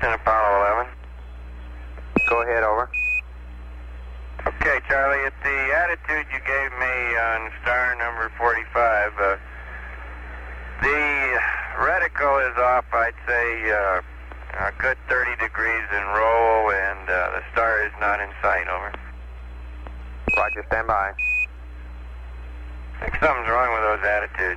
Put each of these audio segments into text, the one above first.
Houston, Apollo 11. Go ahead, over. Okay, Charlie, at the attitude you gave me on star number 45, the reticle is off, I'd say, a good 30 degrees in roll, and the star is not in sight, over. Roger, stand by. I think something's wrong with those attitudes.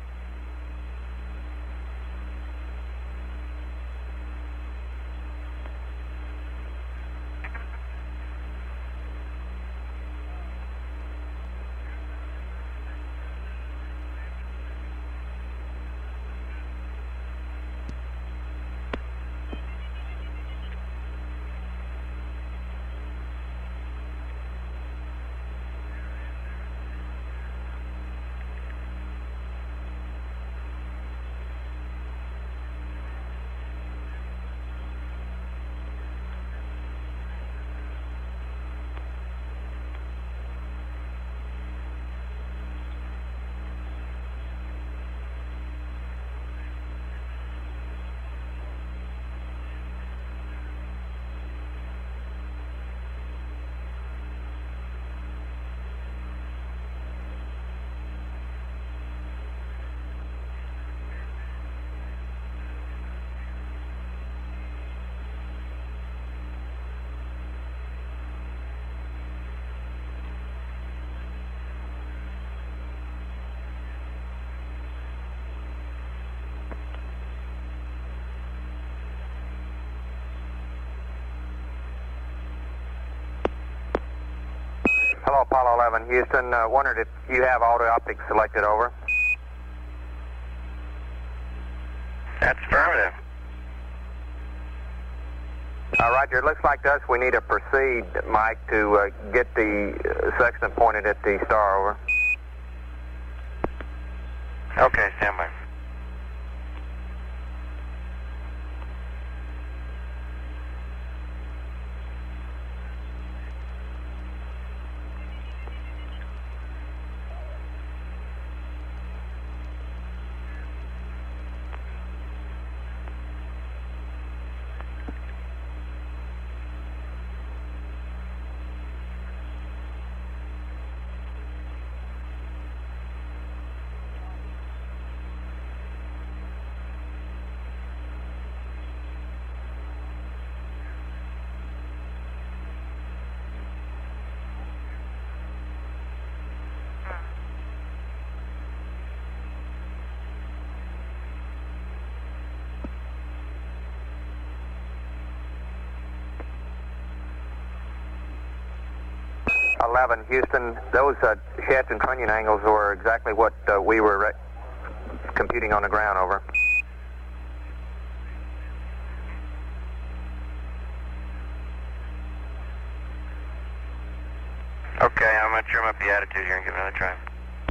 Hello, Apollo 11, Houston. Wondered if you have auto optics selected, over. That's affirmative. Roger, it looks like to us we need to proceed, Mike, to get the sextant pointed at the star, over. Okay, stand by. Houston, those shaft and trunnion angles were exactly what we were computing on the ground, over. Okay, I'm going to trim up the attitude here and give it another try.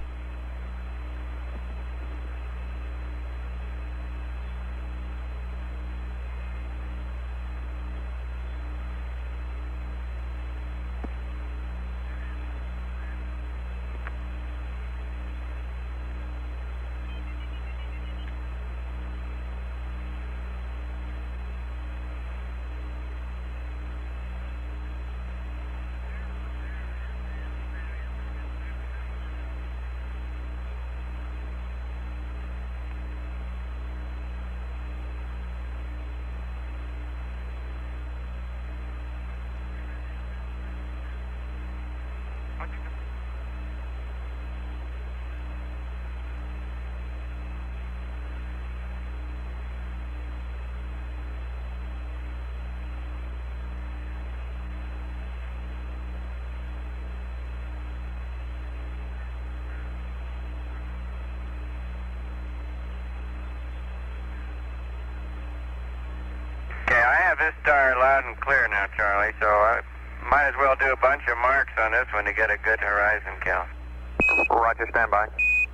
This star loud and clear now, Charlie, so I might as well do a bunch of marks on this one to get a good horizon count. Roger, stand by.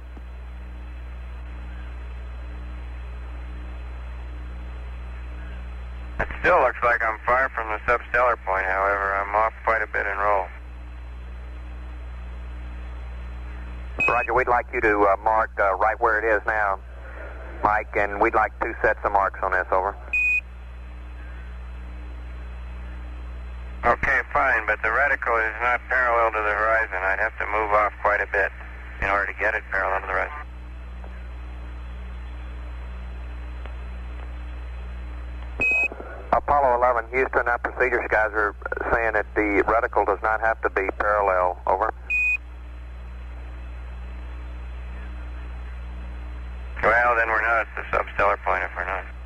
It still looks like I'm far from the substellar point, however. I'm off quite a bit in roll. Roger, we'd like you to mark right where it is now, Mike, and we'd like 2 sets of marks on this, over. Okay, fine, but the reticle is not parallel to the horizon. I'd have to move off quite a bit in order to get it parallel to the horizon. Apollo 11, Houston, our procedures guys are saying that the reticle does not have to be parallel. Over. Well, then we're not at the substellar point if we're not.